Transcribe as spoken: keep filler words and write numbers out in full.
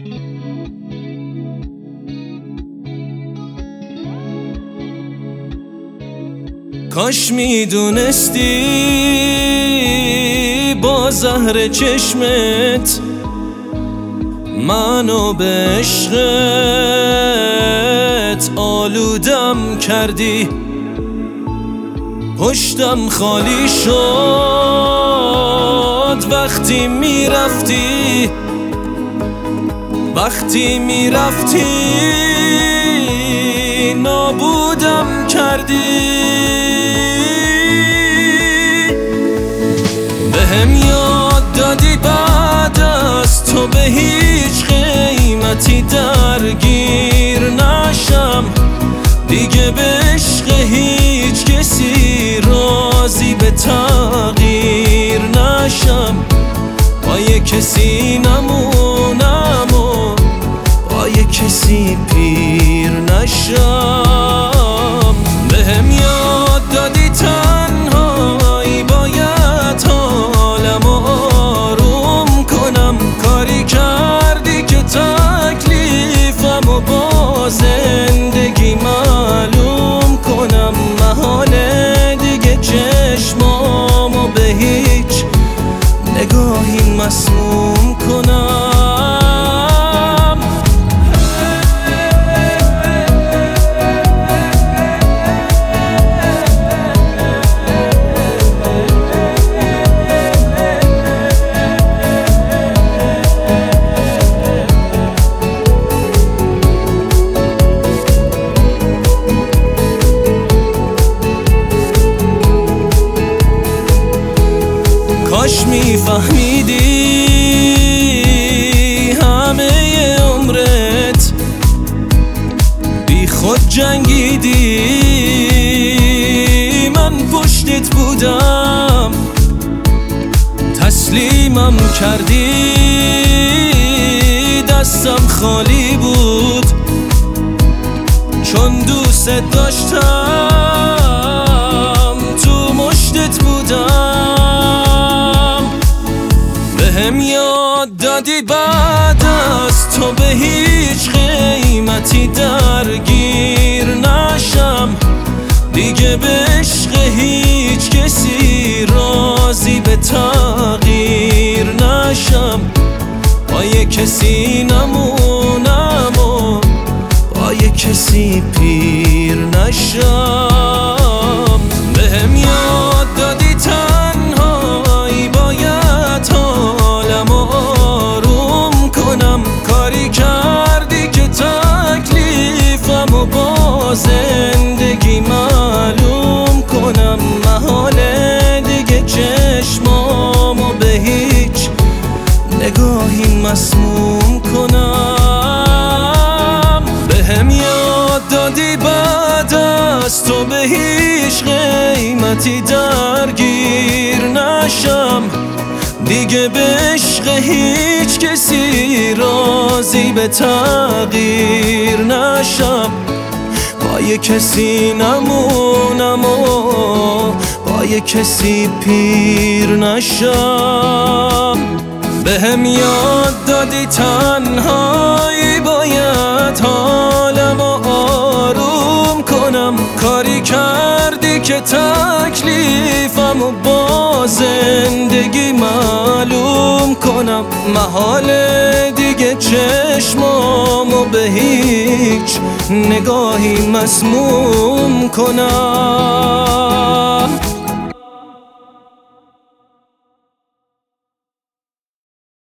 کاش میدونستی با زهر چشمت منو به عشقت آلودم کردی. پشتم خالی شد وقتی میرفتی، وقتی میرفتی نابودم کردی. بهم یاد دادی بعد از تو به هیچ قیمتی درگیر نشم، دیگه به عشق هیچ کسی راضی به تغییر نشم. با یه کسی نمونم و با یه کسی پیر نشم. بهم یاد دادی تنهایی باید حالم آروم کنم، کاری کردی که تکلیفم و با زندگی معلوم کنم. محاله دیگه چشمامو به هیچ نگاهی مسموم کنم. کاش میفهمیدی همه عمرت بی خود جنگیدی، من پشتت بودم تسلیمم کردی. دستم خالی بود چون دوست داشتم، تو مشتت بودم. بهم یاد دادی بعد از تو به هیچ قیمتی درگیر نشم، دیگه به عشق هیچ کسی راضی به تغییر نشم. با یه کسی نمونم و با یه کسی پیر نشم. بهم یاد دادی تنهایی باید حالم آروم کنم، کاری کردی که تکلیفم و با زندگی معلوم کنم. محاله دیگه چشمامو به هیچ نگاهی مسموم کنم. بهم یاد دادی بعد از تو به هیچ قیمتی درگیر نشم، دیگه به عشق هیچ کسی راضی به تغییر نشم. با یه کسی نمونم و با یه کسی پیر نشم. بهم یاد دادی تنهایی باید حالم آروم کنم، کاری کردی که تکلیفم و با زندگی معلوم کنم. محاله دیگه چشمامو به هیچ نگاهی مسموم کنم.